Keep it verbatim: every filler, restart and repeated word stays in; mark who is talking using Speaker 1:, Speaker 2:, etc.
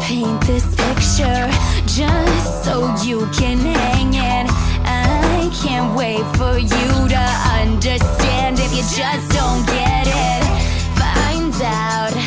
Speaker 1: paint this picture just so you can hang it. I can't wait for you to understand. If you just don't get it, find out